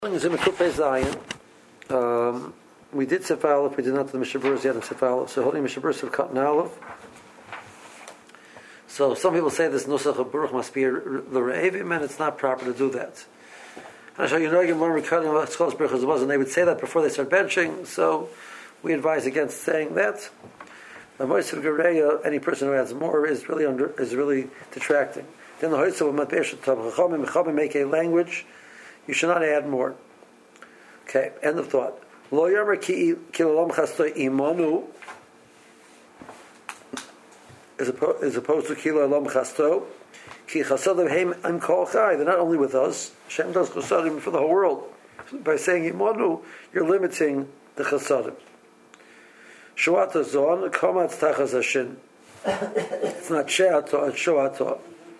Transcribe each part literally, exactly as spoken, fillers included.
Is in Mekupei Zion. Um, we did Sef Aleph, we did not do the Mishaburas yet in Sef Aleph. So holding Mishaburas of Cotton Aleph. So some people say this Nusach of Baruch must be the Re'evim, and it's not proper to do that. And I show you know you learn recording of Tzchos Baruch as it was, and they would say that before they start benching. So we advise against saying that. The Moisef Gereya, any person who adds more is really under is really detracting. Then the Hoitzav of Matbesh Chachamim Chachamim make a language. You should not add more. Okay, end of thought. Lo yomer ki kilolam chasto imanu, as opposed, as opposed to kilolam chasto, ki chasadim heim im kol chai. They're not only with us. Hashem does chasadim for the whole world. By saying imanu, you're limiting the chasadim. Shoata zon komatz tachas hashin. It's not she'ato, it's shoato.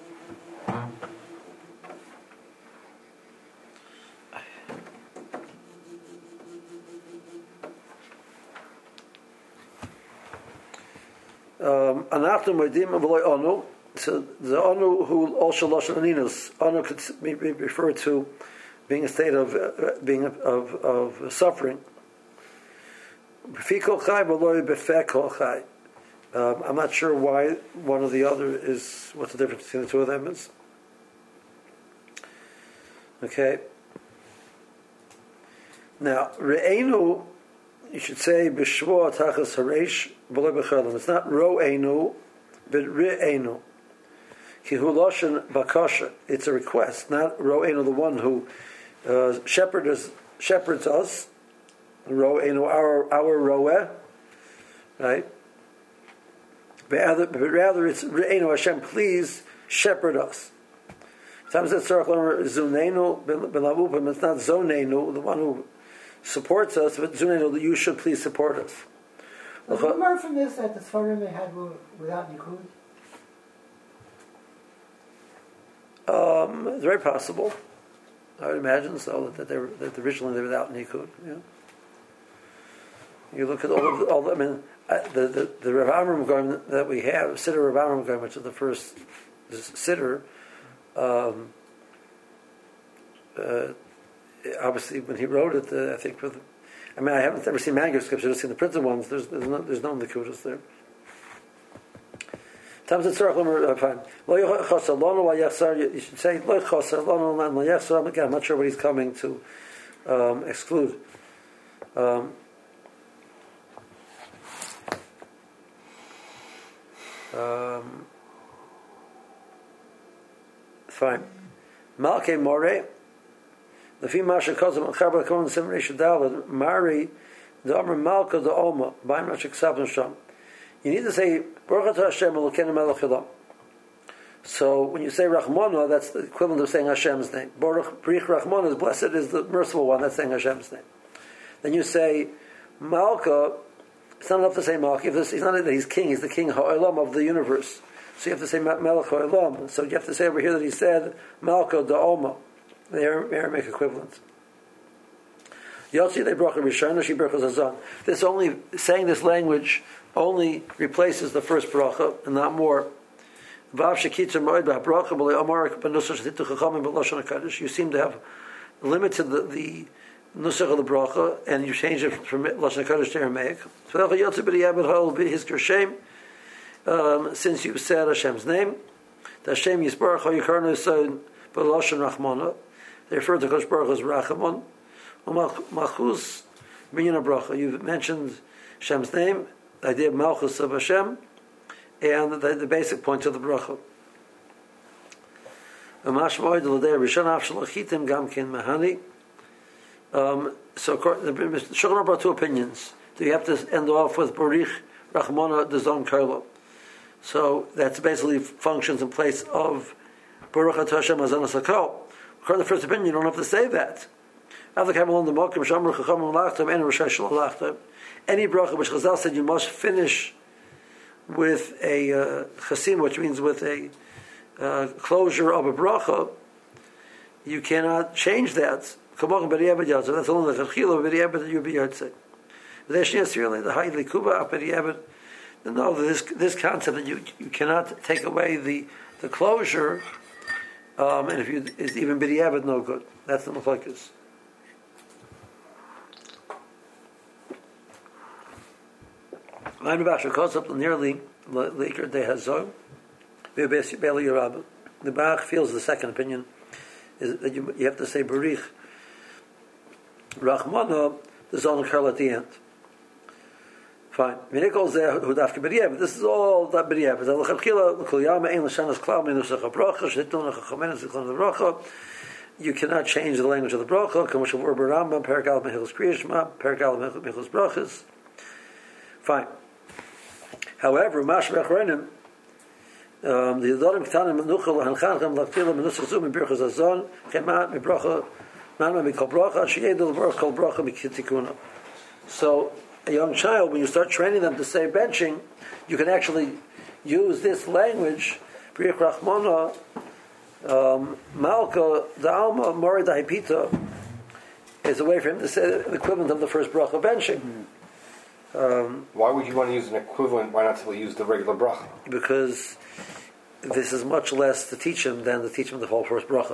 Um, Anachnu moedim v'loy onu. So the onu who also lashon aninus. Onu could be referred to being a state of uh, being of, of, of suffering. B'fikol chai v'loy b'fekol chai. Um, I'm not sure why one or the other is. What's the difference between the two of them is? Okay. Now re'enu. You should say b'shvo tachas hareish v'lo b'chalam. It's not ro'enu, but re'enu. Ki hu loshen bakasha. It's a request, not ro'enu, the one who uh, shepherds shepherds us. Ro'enu, our our ro'eh, right? But rather, but rather it's re'enu Hashem. Please shepherd us. Sometimes it's tzarich lomer zunenu b'lavupim. It's not zonenu, the one who supports us, but Zunenu, you should please support us. Does it learn from this that the Sfarim they had were without Nikud? Um, it's very possible. I would imagine so, that they were that originally they were without Nikud. Yeah. You look at all of the, all the, I mean, uh, the the the Rav Amram Goyim that we have, Siddur Rav Amram Goyim, which is the first Siddur. Um, uh, Obviously, when he wrote it, uh, I think with, I mean, I haven't ever seen manuscripts. I've just seen the printed ones. There's, there's no, there's no nekudas there. Times it's fine. You should say lo chosar lonu and lo yachsar. Again, I'm not sure what he's coming to um, exclude. Um, um, fine. Malke more. The female should cause them chaber kavan separation dalad mari the amr malka the alma by mashik sabon sham. You need to say Baruch Atah Hashem Elokeinu Melech Haolam. So when you say Rachmana, that's the equivalent of saying Hashem's name. Baruch Brich Rachmana is blessed is the merciful one. That's saying Hashem's name. Then you say Malka. It's not enough to say Malka. He's not that he's king. He's the king Ha'olam of the universe. So you have to say Melech Haolam. So you have to say over here that he said Malka the Alma. The Aramaic equivalent. Yotzi they bracha rishona, she brachas azon. This only saying this language only replaces the first bracha and not more. Vav shekitzer moed b'bracha b'le amar b'nusach shetitu chachamim b'lashon hakadosh. You seem to have limited the, the nusach of the bracha and you change it from lashon hakadosh to Aramaic. So yotzi b'diabed ha'ol b'hizker shem. Since you said Hashem's name, the Hashem yisbarach ha'yikarnu son b'lashon rachmana. They refer to Kosh Baruch as Rachamon. Malchus Binyan Bracha. You've mentioned Hashem's name, the idea of Malchus of Hashem, and the, the basic points of the Bracha. Um, so the Shulchan brought two opinions. Do you have to end off with Barich Rachmana Dezon Karlo? So that's basically functions in place of Baruch Atah Hashem Azanas HaKol. According to the first opinion, you don't have to say that. Any bracha which Chazal said you must finish with a uh, chasim, which means with a uh, closure of a bracha, you cannot change that. That's only the chachila of b'di'eved that you be yotzei. The high likuba b'di'eved. No, this this concept that you you cannot take away the the closure. Um, and if you, it's even b'di'avad no good. That's the machlokes. I'm about to cause up nearly later they has zone. The Bach feels the second opinion is that you, you have to say Barich Rachmana, the zone curl at the end. Fine. This is all that B'riev. You cannot change the language of the bracha. Fine. However, um, the Yodarim Ktanim Menuchel Hanchancham Laktila Menusach Zum Birchas Azon Chemat Mibracha Manma Mikol Bracha Sheyedel Baruch Kol Bracha Mikitikuna. So a young child, when you start training them to say benching, you can actually use this language, Briach Rachmana, um, Malka, the Alma, Mori Dahipita, is a way for him to say the equivalent of the first bracha benching. Mm-hmm. Um, Why would you want to use an equivalent? Why not simply use the regular bracha? Because this is much less to teach him than to teach him the whole first bracha.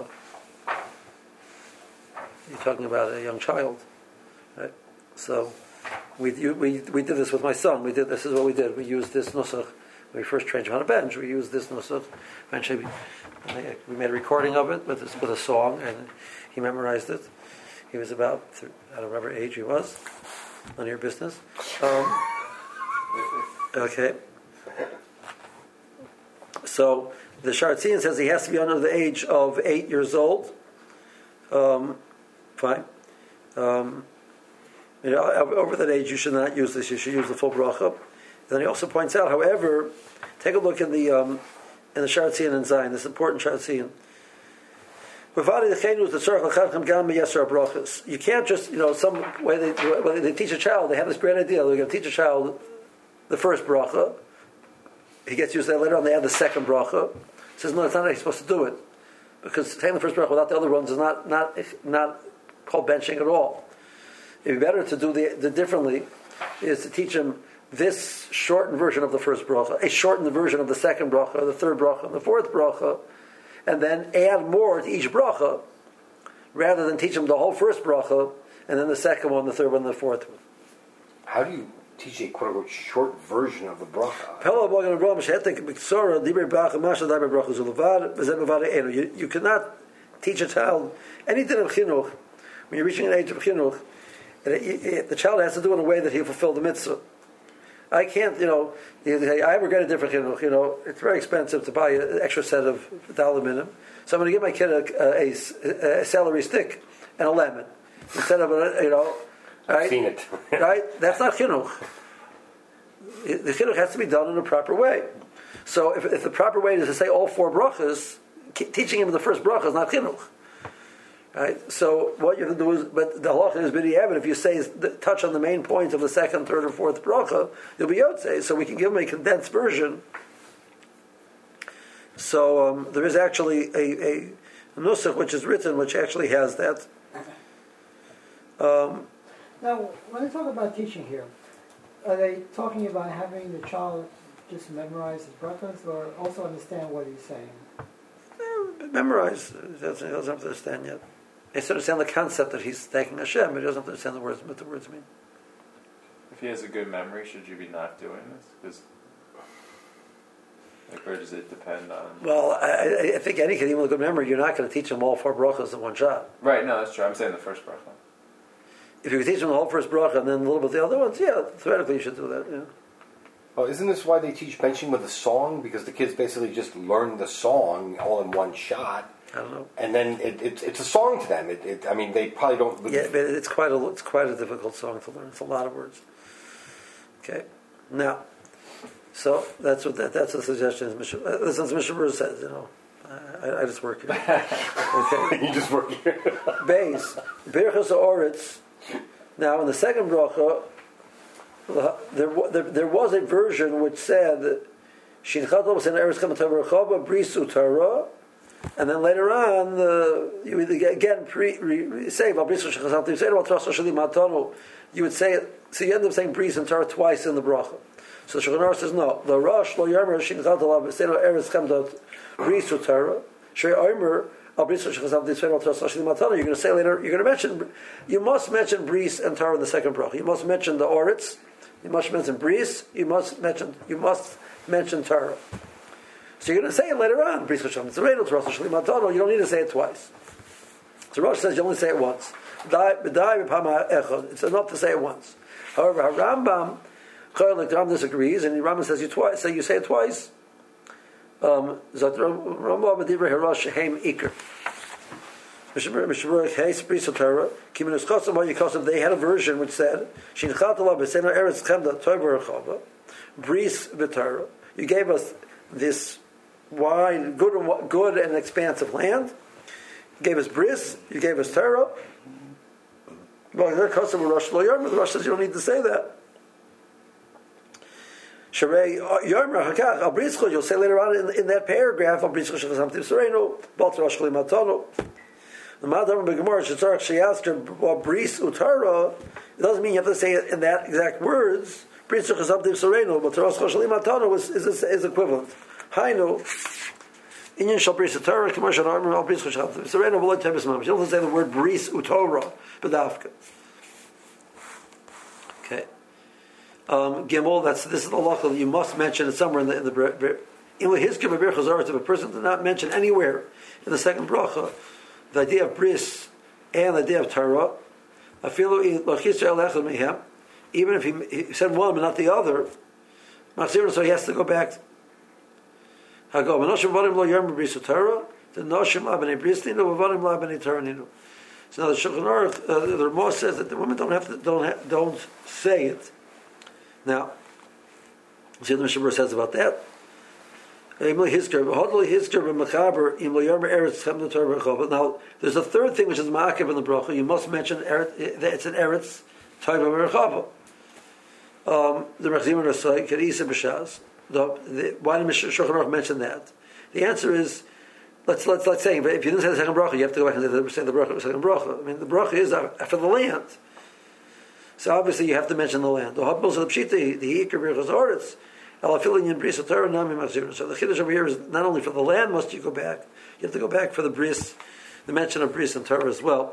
You're talking about a young child, right? So we we we did this with my son. We did this is what we did. We used this nusach when we first trained him on a bench. We used this nusach. Eventually, we, we made a recording of it with this, with a song, and he memorized it. He was about I don't remember age he was. None of your business. Um, okay. So the Sharatzian says he has to be under the age of eight years old. Um, fine. Um, you know, over that age, you should not use this. You should use the full bracha. Then he also points out, however, take a look in the um, in the Sharatzian and Zion. This important Sharatzian. You can't just, you know, some way they, when they teach a child, they have this great idea. They're going to teach a child the first bracha. He gets used to that later on. They add the second bracha. He says, no, it's not how you're supposed to do it, because saying the first bracha without the other ones is not not not called benching at all. It'd be better to do the, the differently, is to teach him this shortened version of the first bracha, a shortened version of the second bracha, the third bracha, and the fourth bracha, and then add more to each bracha, rather than teach them the whole first bracha, and then the second one, the third one, and the fourth one. How do you teach a quote-unquote short version of the bracha? You, you cannot teach a child anything of chinuch when you're reaching an age of chinuch, and it, it, the child has to do it in a way that he'll fulfill the mitzvah. I can't, you know, I regret a different chinuch, you know, it's very expensive to buy an extra set of dollar minimum. So I'm going to give my kid a, a, a celery stick and a lemon instead of a, you know, right? I've seen it. Right? That's not chinuch. The chinuch has to be done in a proper way. So if, if the proper way is to say all four brachas, teaching him the first bracha is not chinuch. Right? So what you have to do is, but the halacha is b'diavad. If you say touch on the main points of the second, third, or fourth bracha, you'll be yotzei. So we can give him a condensed version. So um, there is actually a, a, a nusach which is written, which actually has that. Um, now, when they talk about teaching here, are they talking about having the child just memorize his brachas, or also understand what he's saying? Memorize. He doesn't have to understand yet. He has to understand the concept that he's thanking Hashem, but he doesn't understand the words, what the words mean. If he has a good memory, should you be not doing this? Because, like, where does it depend on? Well, I, I think any kid, even with a good memory, you're not going to teach him all four brachas in one shot. Right, no, that's true. I'm saying the first bracha. If you teach him the whole first bracha and then a little bit the other ones, yeah, theoretically you should do that, yeah. Oh, isn't this why they teach benching with a song? Because the kids basically just learn the song all in one shot. I don't know. And then it, it, it's a song to them. It, it, I mean, they probably don't... Yeah, but it's quite a it's quite a difficult song to learn. It's a lot of words. Okay, now, so that's what that, that's the suggestion. This is what Mishnah Berurah says. You know, I, I just work here. Okay, you just work here. Base Birchas Oritz. Now, in the second bracha, there, there there was a version which said Shinchato was in Eretz Kamatavra Chava Brisu Torah. And then later on, the, you would again pre, re, say about Bris Shachasam. You say about Trasa Shalim Matonu. You would say it. So you end up saying Bris and Torah twice in the bracha. So the Shulchan Aruch says no. The Rosh Lo Yomer Shin Chal Talav Say no Eretz Kamdot Bris Torah. Shrei Omer Al Bris Shachasam. You say about Trasa Shalim Matonu. You're going to say later. You're going to mention. You must mention Bris and Torah in the second bracha. You must mention the Oritz. you must mention bris, you must mention you must mention Torah. So you're going to say it later on. Bris Hashem Tzareno, Torah Shli Matono. You don't need to say it twice. So Rosh says you only say it once. It's enough to say it once. However, Rambam, like the Rambam disagrees, and the Rambam says you twice. So you say it twice. Um, they had a version which said, you gave us this wide, good and, good and expansive land. You gave us bris, you gave us Torah. Well, the Rosh says you don't need to say that. You'll say later on in, in that paragraph, the Madam Begmar Shetzarach Sheyaster Bris Utara, it doesn't mean you have to say it in that exact words. Bris Chazabdim Sereno, but Teros Choshalim Atano is, is, is equivalent. Hainu, Inyan Shal Bris Utara, Commercial Armor, Al Bris Chazabdim Sereno, Veloy Tebis Mam. You don't say the word Bris Utara, Bedavka. Okay. Um, Gimel, that's, this is the law you must mention it somewhere in the, in the, in his Kibbutz Chazaret, if a person did not mention anywhere in the second bracha, the idea of bris and the idea of Torah, even if he, he said one but not the other, so he has to go back. So now the Shulchan Aruch, uh, the Ramah says that the women don't have to, don't have, don't say it. Now, see what the Mishnah says about that. Now, there's a third thing which is ma'akev in the bracha. You must mention it's an eretz type of merchava. Um, the Mechzimah Rasai Kedisa B'Shas. Why did Shulchan Aruch mention that? The answer is, let's let's let's say, if you didn't say the second bracha, you have to go back and say the, say the bracha, the second bracha. I mean, the bracha is after the land. So obviously you have to mention the land. The Hotbos of the Pshita, the Iker Birchas Oretz. So the chiddush over here is not only for the land must you go back, you have to go back for the bris, the mention of bris and Torah as well.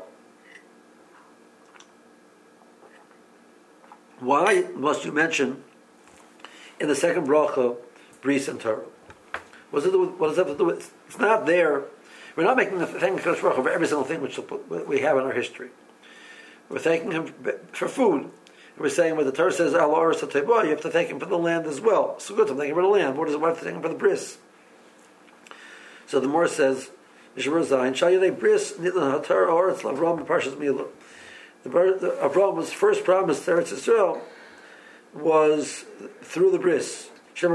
Why must you mention in the second bracha bris and Torah? What does, it, what does that have to do with? It's not there. We're not making the thanking Kadosh Baruch Hu for every single thing which we have in our history. We're thanking Him for food. We're saying when the Torah says Al Oretz HaTeibah, you have to thank Him for the land as well. So good, I'm thanking Him for the land. What is it? Why have to thank Him for the bris? So the Morah says, Mishabur Zayin, Shayadei bris nitlan haTorah Oretz L'Avram b'Parshas Milah. The Avram was first promised to Eretz Yisrael was through the bris.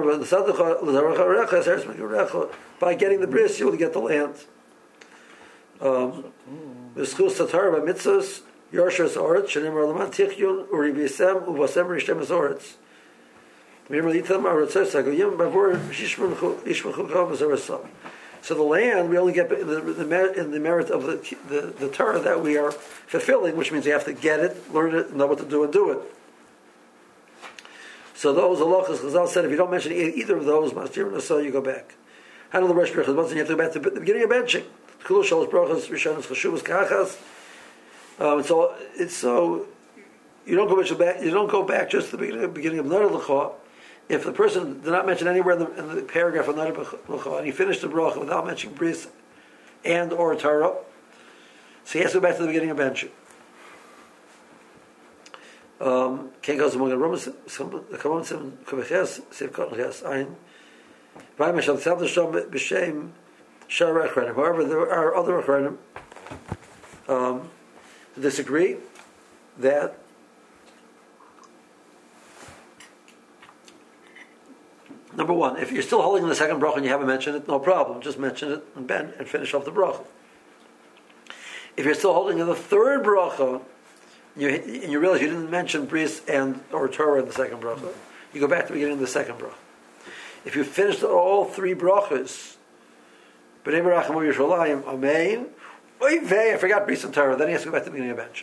By getting the bris, you will get the land. Um, Yoshas Oretz, Shenimar Laman Tichyun, Uribisem, Uvasem Rishtem Oretz. So the land, we only get in the, the, in the merit of the, the, the Torah that we are fulfilling, which means you have to get it, learn it, know what to do, and do it. So those halachas, Chazal said, if you don't mention either of those, Masjir and so you go back. How do the Rosh Brachas? You have to go back to the beginning of benching. Kulu Shalosh Brachas, Rishonos, Chashuvas, Kachas. Um, so it's so you don't go back. You don't go back just to the beginning, beginning of Nar L'cha. If the person did not mention anywhere in the, in the paragraph of Nar L'cha and he finished the bracha without mentioning bris and or Torah, so he has to go back to the beginning of benching. Um, can't go among the Romans. Some the Kavan Sim Kuveches Siv Kotten Ches Ein. Vayim Shal Tzad L'Shom B'Shem Shar Achranim. However, there are other Achranim. Um, disagree that number one, if you're still holding in the second bracha and you haven't mentioned it, no problem. Just mention it and bend and finish off the bracha. If you're still holding in the third bracha you, and you realize you didn't mention bris and or Torah in the second bracha, you go back to the beginning of the second bracha. If you finished all three brachas, B'nei Barachim Yerushalayim, Amen. I forgot bris and Torah. Then he has to go back to the beginning of bench.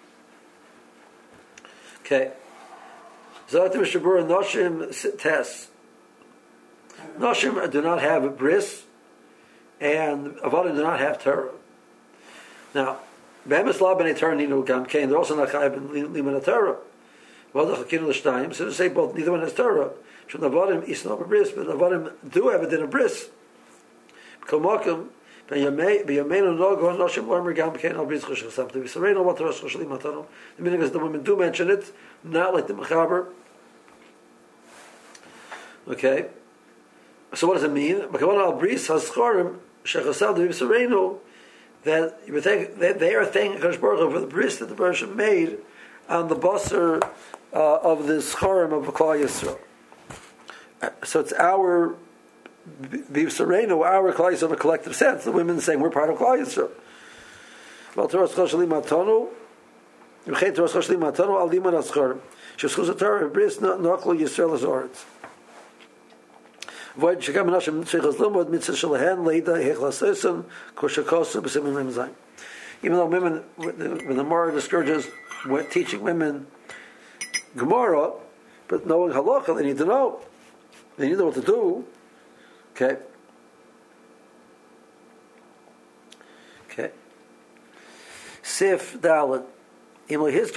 Okay. Zot Mishabur Noshim Tes. Noshim do not have bris, and Avadim do not have Torah. Now, Be'emes La B'nei Torah Ninu Gam Kain. They're also not chayav in Liman Torah. So to say both, neither one has Torah. Should Navadim is not a bris, but Navadim do have it in a bris. Kamokim, but Yameinu no go noshim lomer gam kein al bris choshech samte. V'sareinu what Rosh Choshlim matanu. The meaning is the women do mention it, not like the Mechaber. Okay. So what does it mean? Makavan al bris has chorim shechasal de v'sareinu. That you would think that they are thanking Hakadosh Baruch Hu for the bris that the Baruch made on the basar uh, of the schorim of Klal Yisrael. So it's our Vivsarenu, our Klal Yisrael in a collective sense. The women saying we're part of Klal Yisrael. Well, Torah Choshlim Matonu, V'chei Torah Choshlim Matonu Al Liman Aschor. Sheskuz Torah Bris Noklo Yisrael Azoretz. Void Shekam Nashim Shechaz Limud Mitzvah Shalahen Leida Hechlaseson Koshakosu B'Simin Mem Zayin. Even though women, when the Gemara discourages teaching women Gemara, but knowing halacha, they need to know. They need to know what to do. Okay. Okay. Sif Dalet. If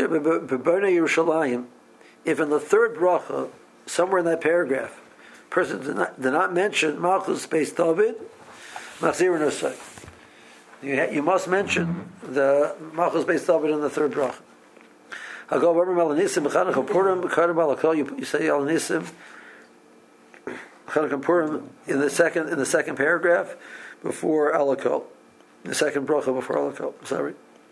in the third bracha, somewhere in that paragraph, person did not, did not mention Malchus space David, Machzir Nosai. You, ha- you must mention the Malchus based David in the third bracha. I'll go over Melanisim, Chanukah Purim, Karabal. You say Alanisim, Chanukah Purim in the second in the second paragraph before Alakol, the second bracha before Alakol. Sorry.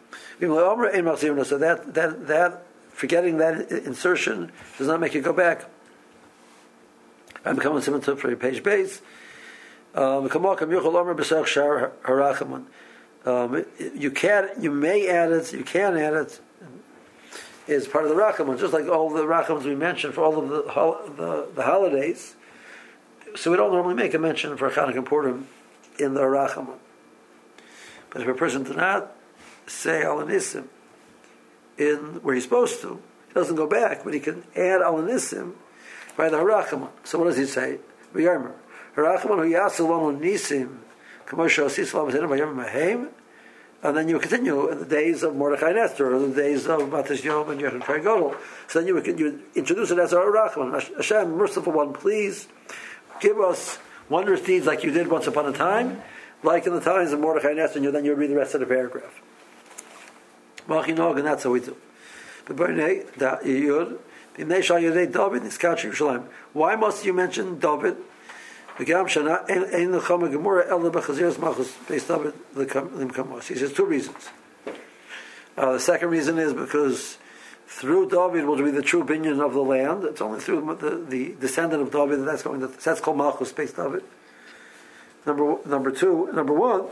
So that that that forgetting that insertion does not make you go back. I'm coming to for your page base. Um, Um, you can, you may add it, you can add it, is part of the Rachamon, just like all the Rachamons we mentioned for all of the the, the holidays. So we don't normally make a mention for Chanukah and Purim in the Rachamon. But if a person does not say Alanisim in where he's supposed to, he doesn't go back, but he can add Alanisim by the Rachamon. So what does he say? V'yarmer Rachamon hu yasalonu nisim. And then you would continue in the days of Mordechai and Esther, or the days of Matas Yom and Yechon Godel. So then you would, you would introduce it as our Rachman. Hashem, merciful one, please give us wondrous deeds like you did once upon a time, like in the times of Mordechai and Esther, and then you read the rest of the paragraph. And that's how we do. Why must you mention David? He says two reasons. Uh, the second reason is because through David will be the true opinion of the land. It's only through the, the descendant of David that that's going to, that's called Malchus space David. Number number two, number one,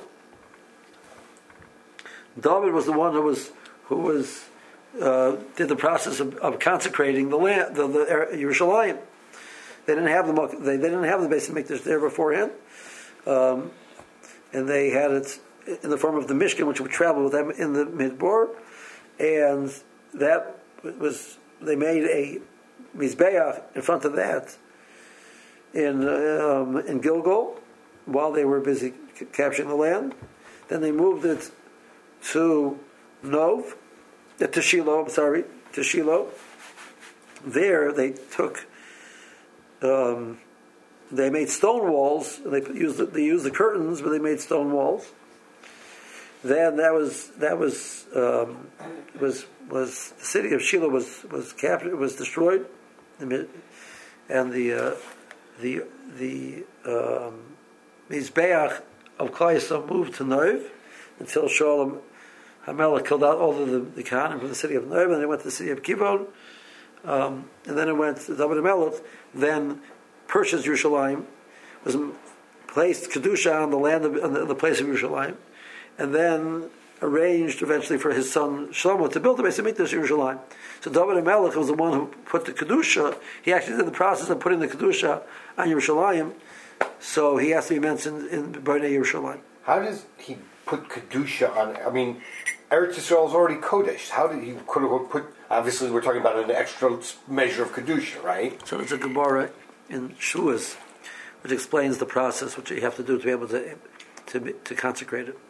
David was the one who was who was uh, did the process of, of consecrating the land, the, the Yerushalayim. They didn't have the they, they didn't have the Beis Hamikdash there beforehand, um, and they had it in the form of the Mishkan, which would travel with them in the Midbar, and that was they made a Mizbeach in front of that in um, in Gilgal while they were busy c- capturing the land. Then they moved it to Nov, uh, to Shiloh. I'm sorry, to Shiloh. There they took. Um, they made stone walls. They used the, they used the curtains, but they made stone walls. Then that was that was um, was was the city of Shiloh was was captured, was destroyed, and the uh, the the um, Mizbeach of Klal Yisrael moved to Nov until Shalom HaMelech killed out all of the, the Kohanim from the city of Nov, and then it went to the city of Kivon. Um, and then it went to David HaMelech, then purchased Yerushalayim, was placed Kedusha on the land of on the, the place of Yerushalayim, and then arranged eventually for his son Shlomo to build the Beis Hamikdash in Yerushalayim. So David HaMelech was the one who put the Kedusha. He actually did the process of putting the Kedusha on Yerushalayim, so he has to be mentioned in Bnei Yerushalayim. How does he put Kedusha on? I mean, Eretz Yisrael is already Kodesh. How did he could have put? Obviously, we're talking about an extra measure of Kedusha, right? So it's a Gemara in Shuas, which explains the process which you have to do to be able to to, to consecrate it.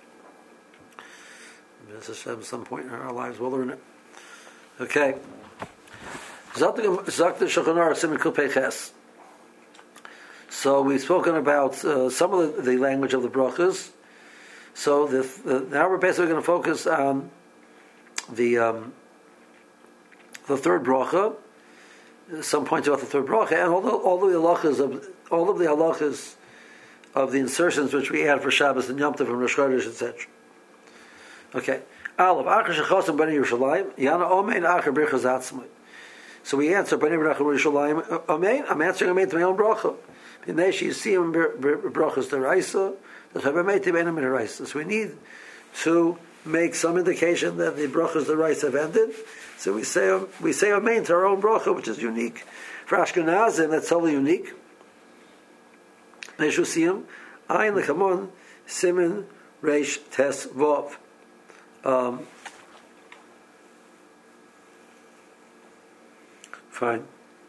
At some point in our lives, we'll learn it. Okay. So we've spoken about uh, some of the, the language of the brachas. So the, the, now we're basically going to focus on the um, the third bracha. Some points about the third bracha, and all the, all the halachas of all of the halachas of the insertions which we add for Shabbos and Yom Tov and Rosh Chodesh, et cetera. Okay. Aleph, Acher Shechosim Bnei Yerushalayim, Yana Omein Acher Birchas Atzmai. So we answer Bnei Yerushalayim, Omein, I'm answering Omein to my own bracha. B'nei Sheyisim Brachas Deraisa, the Chavameitim Einam Deraisa. So we need to make some indication that the brachas Deraisa have ended. So we say we say Omein to our own bracha, which is unique. For Ashkenazim, that's totally unique. Bnei Sheyisim, Ayin Lechamon, Simen Reish Tes Vav. Um, fine.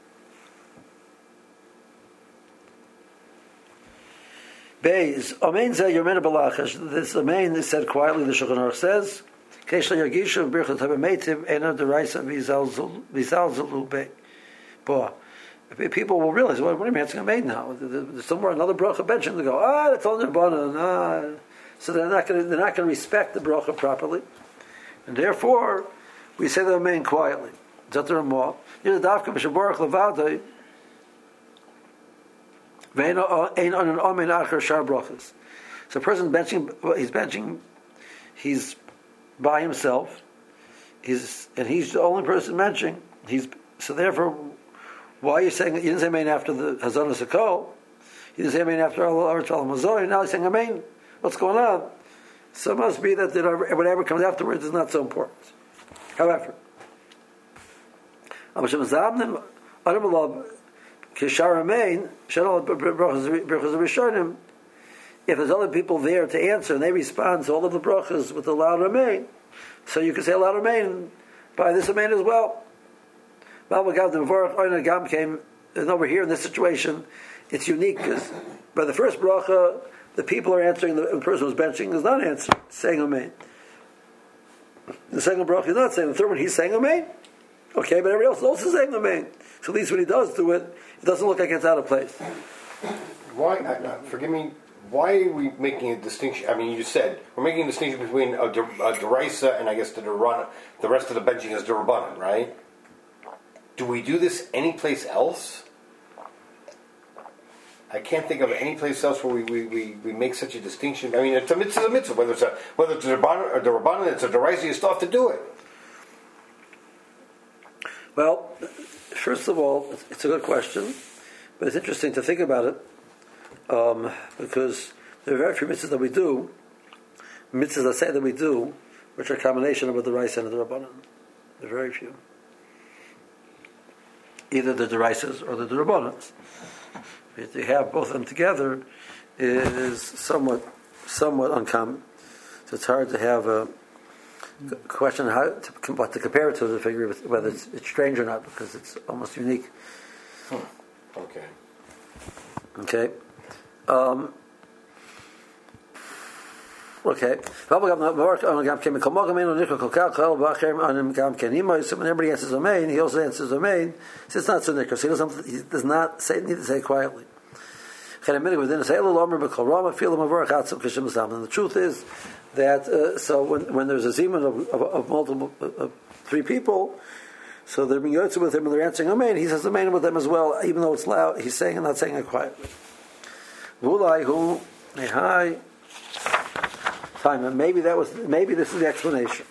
Beis, Amen Zeh Yomena Balachash. This Amen is said quietly, the Shulchan Aruch says, Keshla Yagishu Birchot HaBemeitim Ena Deraisa Vizalzulu Be. Boah. People will realize, what, what am I answering Amen now? There's somewhere another bracha mentioned. They go, ah, that's all Nirvana. Ah. So they're not going to they're not going to respect the bracha properly, and therefore we say the Amen quietly. Zot Ramah. You know, Davka B'Shaborach Levadei. Ve'ein on an Amen Acher Shar Brachas. So a person benching, he's benching, he's by himself. He's and he's the only person benching. He's so therefore, why are you saying you didn't say Amen after the Hazon Sakol? You didn't say Amen after Al Aretz Al Mazor. Now he's saying Amen. What's going on? So it must be that whatever comes afterwards is not so important. However, if there's other people there to answer and they respond to all of the brachas with a loud Amen, so you can say a loud Amen by this Amen as well. And over here in this situation, it's unique because by the first bracha, the people are answering, the person who's benching is not answering, saying Amen. The second bracha is not saying, the third one he's saying Amen. Okay, but everybody else is also saying Amen. So at least when he does do it, it doesn't look like it's out of place. Why, uh, forgive me, why are we making a distinction? I mean, you just said, we're making a distinction between a, a Deraisa and I guess the Derana, the rest of the benching is Derabanan, right? Do we do this anyplace else? I can't think of any place else where we, we, we, we make such a distinction. I mean, it's a mitzvah, it's a mitzvah. Whether it's a whether it's a Rabbanan or the Rabbanan, it's a Deraisa, you still have to do it. Well, first of all, it's a good question, but it's interesting to think about it um, because there are very few mitzvahs that we do, mitzvahs that say that we do, which are a combination of the Deraisa and the Rabbanan. There are very few. Either the Deraisas or the Rabbanans. To have both of them together is somewhat somewhat uncommon. So it's hard to have a question how to, what to compare it to to figure whether it's, it's strange or not because it's almost unique. Okay. Okay. Um, okay. So when everybody answers Amen, he also answers Amen. So it's not so nicker. So he doesn't. He does not say. Need to say quietly. And the truth is that uh, so when, when there's a zeman of, of, of multiple of three people, so they're being yotze with him and they're answering Amen. He says Amen with them as well, even though it's loud. He's saying and not saying it quietly. Fine, maybe that was maybe this is the explanation.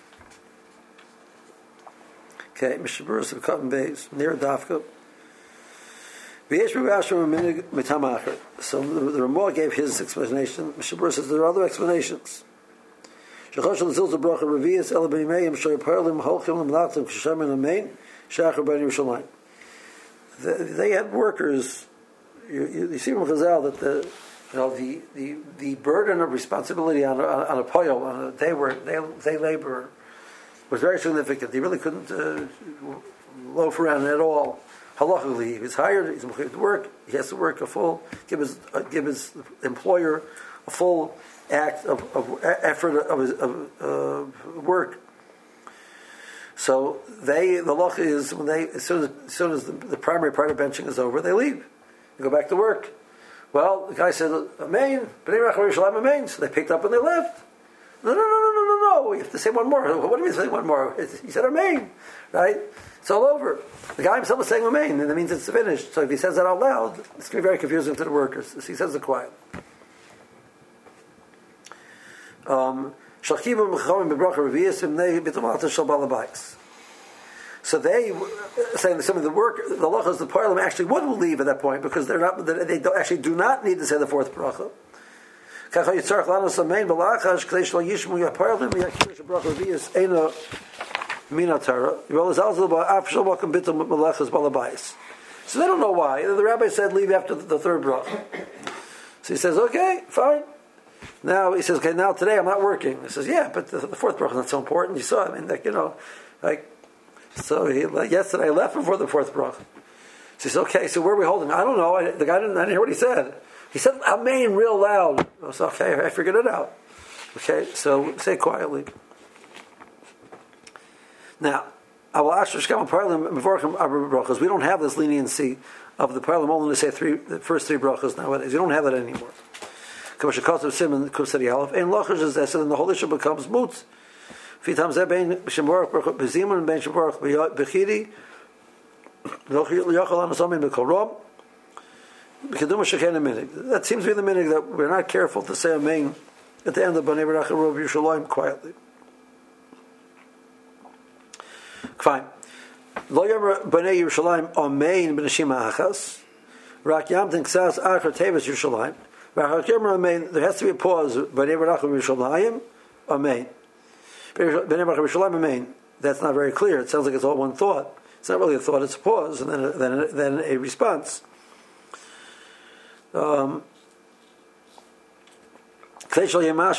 Okay, Mister Burris of Cotton Bays, near Dafka. So the Ramah gave his explanation. Mister Burris says there are other explanations. They had workers. You, you, you see from Chazal that the you know the, the, the burden of responsibility on a, on a poyel, on a day work, day, day labor, was very significant. He really couldn't uh, loaf around at all. Halachically, he was hired. He's going to work. He has to work a full, give his uh, give his employer a full act of, of effort of his of, uh, work. So they, the loch is when they, as soon as, as soon as the, the primary part of benching is over, they leave. They go back to work. Well, the guy said, Amen, B'nai Rachel Yerushalayim Amen. So they picked up and they left. No, no, no, no, no, no, no. We have to say one more. What do you mean say one more? He said Amen, right? It's all over. The guy himself is saying Amen, and that means it's finished. So if he says that out loud, it's going to be very confusing to the workers. So he says it quiet. Um, So they, saying some of the work, the halachas, the parliament actually would leave at that point because they're not, they don't, actually do not need to say the fourth bracha. So they don't know why. The rabbi said leave after the third bracha. So he says, okay, fine. Now he says, okay, now today I'm not working. He says, yeah, but the, the fourth bracha is not so important. You saw, I mean, like, you know, like, so he, like, yesterday I left before the fourth bracha. So he says, okay, so where are we holding? I don't know. I, the guy didn't, I didn't hear what he said. He said, Amen, real loud. I was okay, I figured it out. Okay, so say it quietly. Now, I will ask Shkam Parliament brachas. We don't have this leniency of the parliament only to say three, the first three brachas nowadays. You don't have that anymore. And lachas is that, so then the whole issue becomes moot. That seems to be the meaning that we're not careful to say Amen at the end of B'nai Barach Rov Yerushalayim quietly. Fine. Lo Yomer B'nai Yerushalayim Amen B'nashima Achas. Rak Yamtin Ksas Achar Tevis Yerushalayim. There has to be a pause. B'nai Barach Rov Yerushalayim Amen. B'nai Barach Rov Yerushalayim Amen. That's not very clear. It sounds like it's all one thought. It's not really a thought. It's a pause and then a, then a, then a response. Um, it has to be very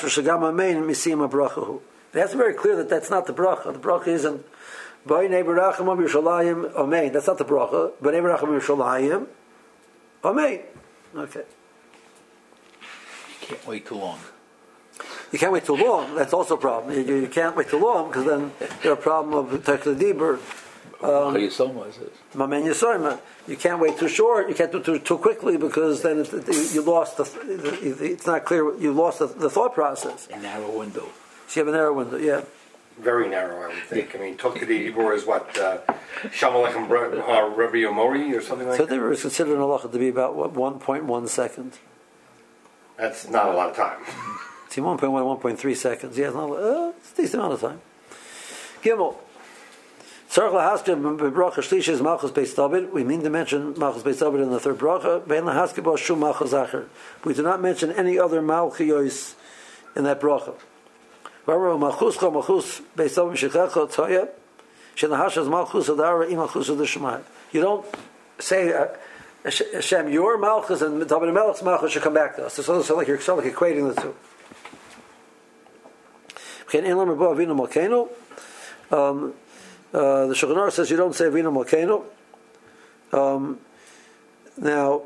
clear that that's not the bracha. The bracha isn't B'nai Barachim Yerushalayim Amen. That's not the bracha. B'nai Barachim Yerushalayim Amen. Okay. You can't wait too long. You can't wait too long. That's also a problem. You, you can't wait too long because then you have a problem of Tekla Dibur. Um, Mamen Yisoma. You can't wait too short. You can't do too too quickly because then it, it, you lost the. It's not clear. You lost the, the thought process. A narrow window. So you have a narrow window. Yeah. Very narrow, I would think. I mean, Tokadi Ibor is what uh, Shamalekhem uh, Rabbi Omori or something like so that. So they were considering halacha to be about what one point one second. That's not a lot of time. See, one point one, one point three seconds. Yeah, it's, not, uh, it's a decent amount of time. Gimel. We mean to mention Malchus Beis David in the third bracha. We do not mention any other Malchiyos in that bracha. You don't say uh, Hashem, your Malchus and David Melech's Malchus should come back to us. It's so, so like you're so like equating the two. Um, Uh, the Shulchan Aruch says you don't say Avinu Malkeinu. Um, now,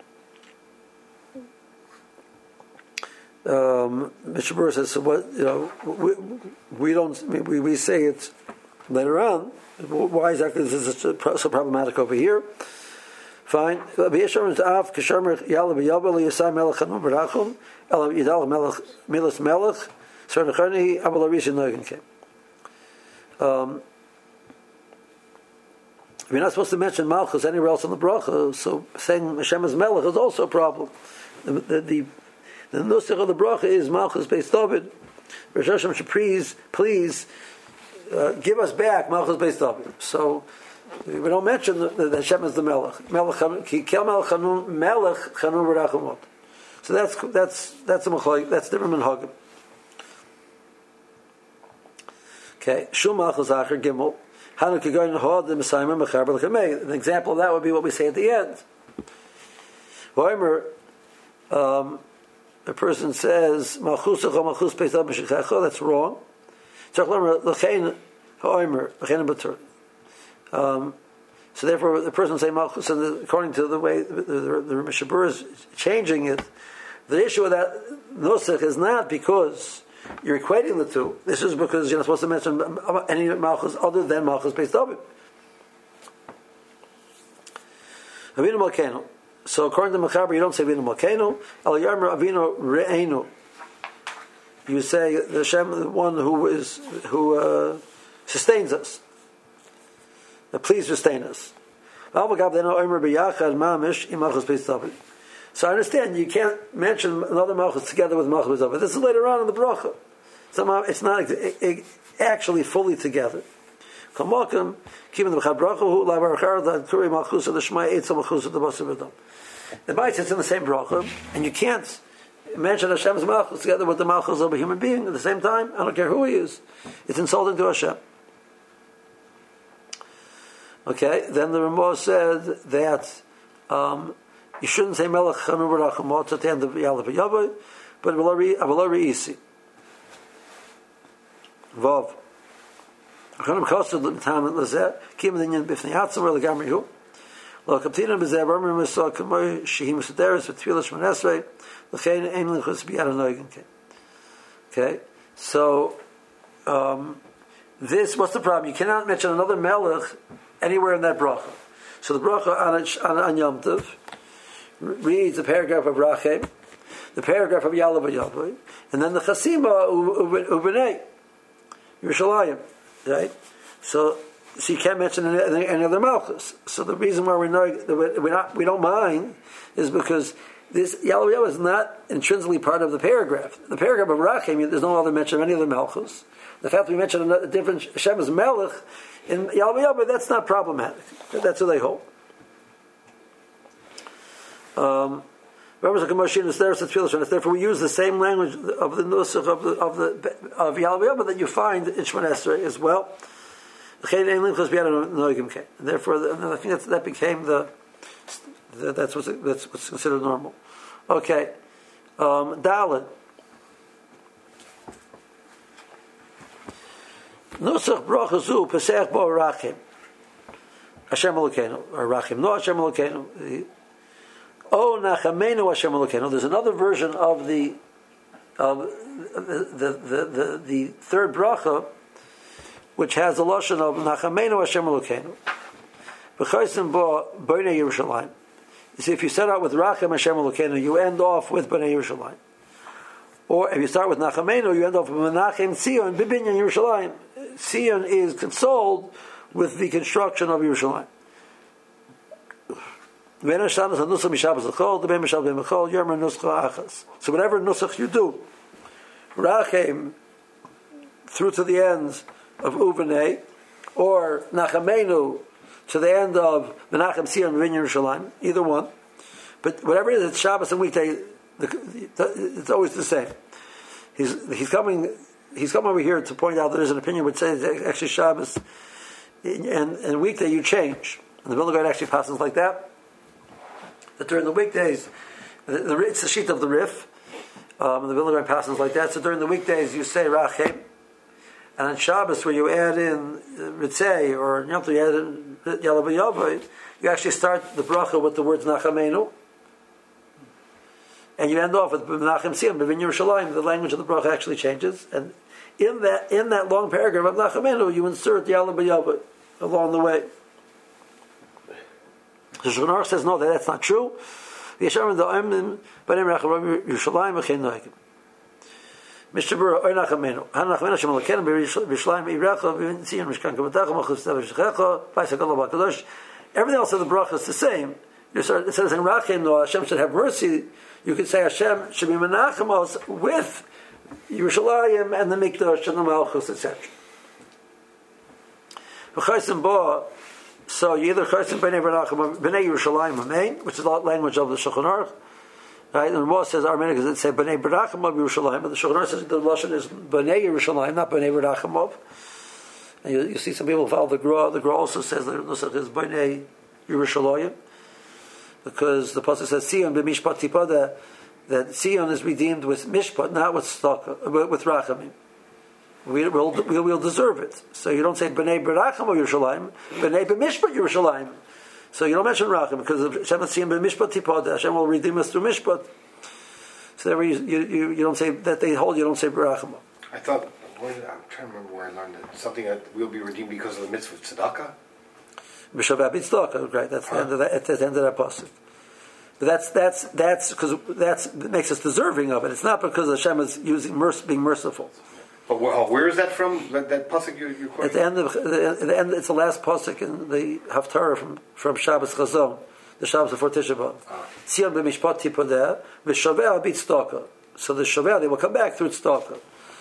um, Mister Burr says, so what, you know, we, we don't, we, we say it later on. Why exactly is this so problematic over here? Fine. Um, We're not supposed to mention Malchus anywhere else in the bracha, so saying Hashem is Melech is also a problem. The the the, the nusach of the bracha is Malchus Beis David. Rosh Hashem should please please uh, give us back Malchus Beis David. So we don't mention that Hashem is the Melech. Melech Ki Kel Melech Chanun Melech Chanun V'Rachamot. So that's that's that's a machloek. That's different than Hagim. Okay, Shum Malchus Acher Gimel. An example of that would be what we say at the end. Um, a person says, that's wrong. Um, so therefore, the person saying Malchus, and according to the way the, the, the Mishabur is changing it, the issue of that nusach is not because you're equating the two. This is because you're not supposed to mention any malchus other than malchus based David. Avinu Malkeinu. So according to Mechaber, you don't say Avinu Malkeinu. Al Yarmer Avinu Re'enu. You say the Hashem, the one who is who uh, sustains us. Uh, please sustain us. So I understand you can't mention another malchus together with malchus based David. This is later on in the bracha. Somehow it's not actually fully together. The Beit sits in the same bracha, and you can't mention Hashem's malchus together with the malchus of a human being at the same time. I don't care who he is. It's insulting to Hashem. Okay, then the Ramah said that um, you shouldn't say Melech Chanu Barachamot at the end of Yalav Yavai, but Avalari Re'isi. Vav. Chanim Chassid L'Tam L'Zeh Kim L'Inyan B'Fnei Hatzim Or L'Gamri Hu Lo Kaptina B'Zeh Barmer M'Sah K'moy Shehi M'Sederes V'Tfilah Shman Esrei L'Chein Ein L'Chus B'Yad HaNoigin. Okay, so um, this, what's the problem? You cannot mention another Melech anywhere in that bracha. So the bracha on, on, on Yom Tov reads the paragraph of Rachem, the paragraph of Yalav Yavai, and then the Chasima Ubenei Yerushalayim. Right, so so you can't mention any, any other malchus. So the reason why we're not we're not we don't mind is because this Yalav Yavai is not intrinsically part of the paragraph. The paragraph of Rachem, there's no other mention of any other malchus. The fact that we mention a different Hashem as Melech in Yalav Yavai, that's not problematic. That's what they hold. Um, Therefore, we use the same language of the nusach of the of the of Yalav Yavai that you find in Shemon Esrei as well. And therefore, I think that that became the, the that's what's that's what's considered normal. Okay, um, Dalet. Nusach brachazu pesach bo rachim. Hashem Elokeinu or rachim. No Hashem Elokeinu. Oh, Nachamenu Hashem Elokeinu. There's another version of the of the the, the, the, the third bracha, which has the lashon of Nachamenu Hashem Elokeinu. B'chaysim bo Bnei Yerushalayim. You see, if you start out with Rachem Hashem Elokeinu, you end off with Bnei Yerushalayim. Or if you start with Nachamenu, you end off with Menachem Tzion B'Binyan Yerushalayim. Tzion is consoled with the construction of Yerushalayim. So whatever nusach you do, Rachem through to the ends of Uvenei, or Nachamenu to the end of Menachem Tzion B'Binyan Yerushalayim, either one. But whatever it is, it's Shabbos and weekday, it's always the same. He's he's coming he's come over here to point out that there's an opinion which says actually Shabbos and and weekday you change. And the Vilna Gaon actually passes like that. That during the weekdays, the, the, it's the sheet of the Rif. Um, and the Vilna Gaon passes like that. So during the weekdays you say Rachem, and on Shabbos where you add in Ritzei or Yom Tov you add in Yalav Yavai, you actually start the bracha with the words Nachamenu. And you end off with Menachem Tzion B'Binyan Yerushalayim. The language of the bracha actually changes, and in that in that long paragraph of Nachamenu, you insert the Yalav Yavai along the way. So Shulchan Aruch says no, that that's not true. Yesharim the Oimim B'nei Yerushalayim V'chein Noegim. Mister Bura Oy Nachamenu Han Nachamenu Shem Elokeinu B'Yerushalayim Yirecha B'Binyan Tzion Mishkan Kavatacha Malchus Tev V'Shechecha V'Yisakol B'Kadosh. Everything else of the bracha is the same. Instead of saying Rachem, no, Hashem should have mercy. You could say Hashem should be Menachemos with Yerushalayim and the Mikdash and the Malchus, et cetera. So you either Chaysim B'nei B'nei Yerushalayim Amen, which is the language of the Shulchan Aruch, right? And the Ramah says Armenic is it say B'nei B'rachimov Yerushalayim, but the Shulchan Aruch says the lashon is B'nei Yerushalayim, not B'nei B'rachimov. And you, you see some people follow the Gra. The Gra also says that the nusach is B'nei Yerushalayim, because the pasuk says Sion b'mishpat tipada, that Sion is redeemed with mishpat, not with stock, with rachamim. We will we will deserve it. So you don't say b'nei b'racham or Yerushalayim, b'nei b'mishpat Yerushalayim. So you don't mention racham because Hashem is Sion b'mishpat tipada. Hashem will redeem us through mishpat. So there you, you you don't say that they hold. You don't say b'racham. I thought, where did, I'm trying to remember where I learned it. Something that will be redeemed because of the mitzvah of tzedakah. B'Shabbat B'Tzedakah, right? That's Huh? the end of that. At the end of that pasuk. But that's that's that's because that's that makes us deserving of it. It's not because Hashem is using merc- being merciful. But where, oh, where is that from? That, that pasuk you're, you're quoting? At the end of at the end, it's the last pasuk in the Haftarah from from Shabbos Chazon, the Shabbos before Tisha B'av. Tzion b'mishpat tipodeh v'shaveh b'tzedakah. So the shaveh they will come back through tzedakah.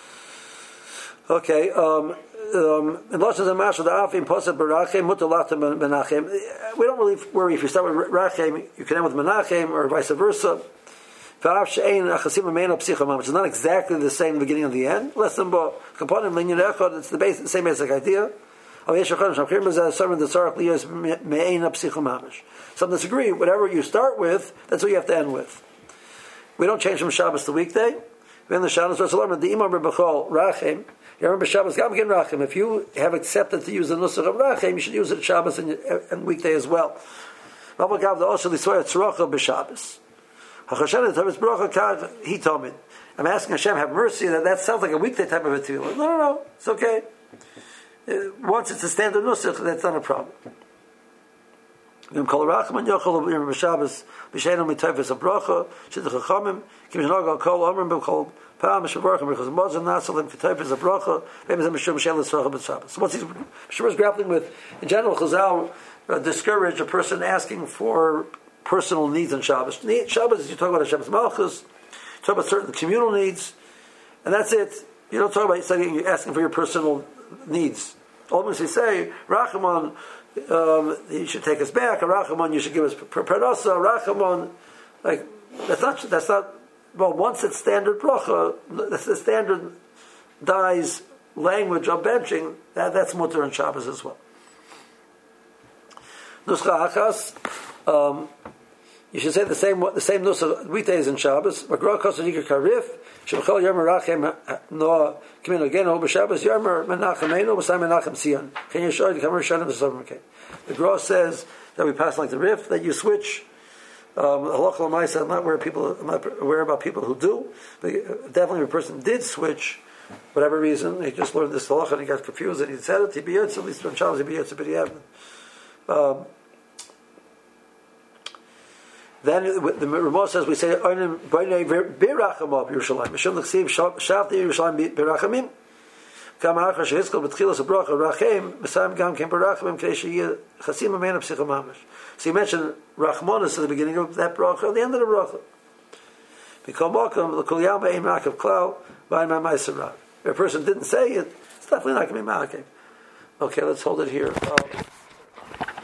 Okay. Um, Um, we don't really worry if you start with Rachem, you can end with Menachem, or vice versa. It's not exactly the same beginning and the end. Less than it's the, base, the same basic idea. Some disagree. Whatever you start with, that's what you have to end with. We don't change from Shabbos to weekday. Then the Shabbos the Imam Rachem. You remember Shabbos Gam Gen Rachem. If you have accepted to use the Nusach of Rachem, you should use it at Shabbos and, and weekday as well. He told me, I'm asking Hashem, have mercy. That that sounds like a weekday type of a tefillah. No, no, no, it's okay. Uh, once it's a standard Nusach, that's not a problem. V'im kol rachem yochol b'Shabbos b'sheinu mitayvus abracha shidduch chachamim kim shenogal kol omrim b'kol pam shavarchim because mozim nasalim kitayvus abracha maybe it's mishum shelas rachem b'Shabbos. So once he's Mishum is grappling with, in general, Chazal uh, discourage a person asking for personal needs on Shabbos. Shabbos, you talk about Hashem's Malchus, you talk about certain communal needs, and that's it. You don't talk about you're asking for your personal needs. Ultimately, say Rachamon. Um, you should take us back. A Rachamon, you should give us Parasa. Rachamon, like that's not that's not. Well, once it's standard bracha, that's the standard dies language of benching. That that's mutter on Shabbos as well. Nuscha achas. Um, you should say the same the same nuscha weekdays in Shabbos. Magra kosa nikar karif. Shemchol yomer rachem no kimin again over Shabbos yomer menachem b'sam menachem sion. Can you show the camera show them the summer? Okay. The Gra says that we pass like the Rif that you switch. Um, Halachah l'maisa. I'm not aware people. I'm not aware about people who do. But definitely, if a person did switch, whatever reason, he just learned this halachah and he got confused and he said it. He be at least on Shabbos he be yotze b'diavad. Um Then the Ramah says we say Onim B'nei Birachamav Yerushalayim. Mishum l'chsiv Shavti Yerushalayim Birachamim. Kam ha'achar shehiskol b'tchilas habracha Rachem B'sayim Gam Kem Birachamim K'nei sheyeh Chasim Amen P'sicha Mamash. So you mentioned Rachmanis at the beginning of that bracha, at the end of the bracha. B'kol Mokum l'Kol Yam B'Ein Ma'akav Klau B'Ein Ma'Ma'aser Rav. If a person didn't say it, it's definitely not going to be Ma'akav. Okay, let's hold it here. Um,